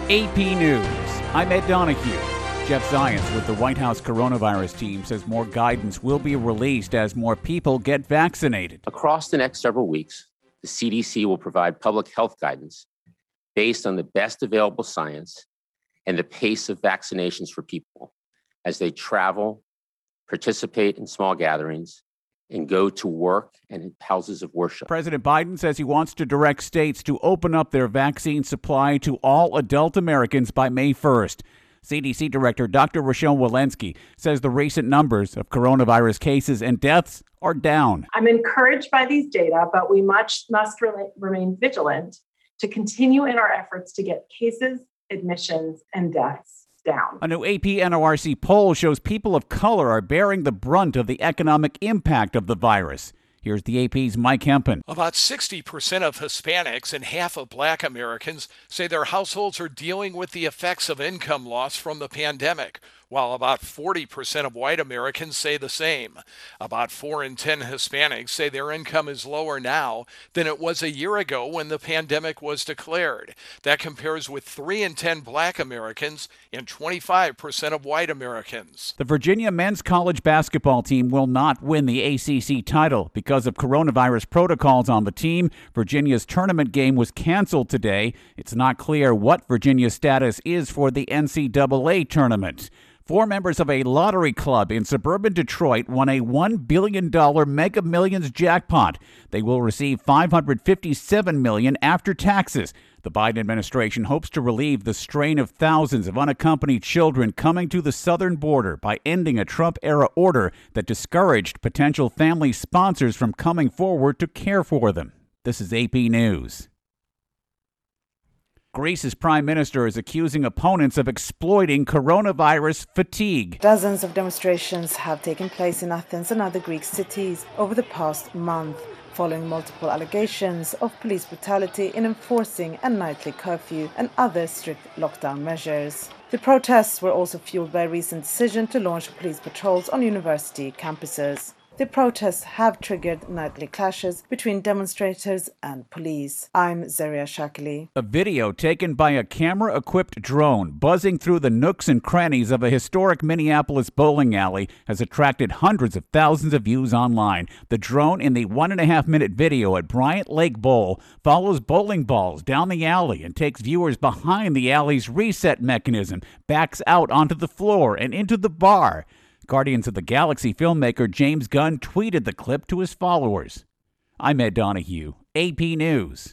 AP News. I'm Ed Donahue. Jeff Zients with the White House coronavirus team says more guidance will be released as more people get vaccinated. Across the next several weeks, the CDC will provide public health guidance based on the best available science and the pace of vaccinations for people as they travel, participate in small gatherings, and go to work and in houses of worship. President Biden says he wants to direct states to open up their vaccine supply to all adult Americans by May 1st. CDC Director Dr. Rochelle Walensky says the recent numbers of coronavirus cases and deaths are down. I'm encouraged by these data, but we must remain vigilant to continue in our efforts to get cases, admissions, and deaths down. A new AP NORC poll shows people of color are bearing the brunt of the economic impact of the virus. Here's the AP's Mike Hempen. About 60% of Hispanics and half of Black Americans say their households are dealing with the effects of income loss from the pandemic, while about 40% of white Americans say the same. About 4 in 10 Hispanics say their income is lower now than it was a year ago when the pandemic was declared. That compares with 3 in 10 Black Americans and 25% of white Americans. The Virginia men's college basketball team will not win the ACC title because of coronavirus protocols on the team. Virginia's tournament game was canceled today. It's not clear what Virginia's status is for the NCAA tournament. 4 members of a lottery club in suburban Detroit won a $1 billion Mega Millions jackpot. They will receive $557 million after taxes. The Biden administration hopes to relieve the strain of thousands of unaccompanied children coming to the southern border by ending a Trump-era order that discouraged potential family sponsors from coming forward to care for them. This is AP News. Greece's prime minister is accusing opponents of exploiting coronavirus fatigue. Dozens of demonstrations have taken place in Athens and other Greek cities over the past month, following multiple allegations of police brutality in enforcing a nightly curfew and other strict lockdown measures. The protests were also fueled by a recent decision to launch police patrols on university campuses. The protests have triggered nightly clashes between demonstrators and police. I'm Zaria Shakili. A video taken by a camera-equipped drone buzzing through the nooks and crannies of a historic Minneapolis bowling alley has attracted hundreds of thousands of views online. The drone in the 1.5-minute video at Bryant Lake Bowl follows bowling balls down the alley and takes viewers behind the alley's reset mechanism, backs out onto the floor and into the bar. Guardians of the Galaxy filmmaker James Gunn tweeted the clip to his followers. I'm Ed Donahue, AP News.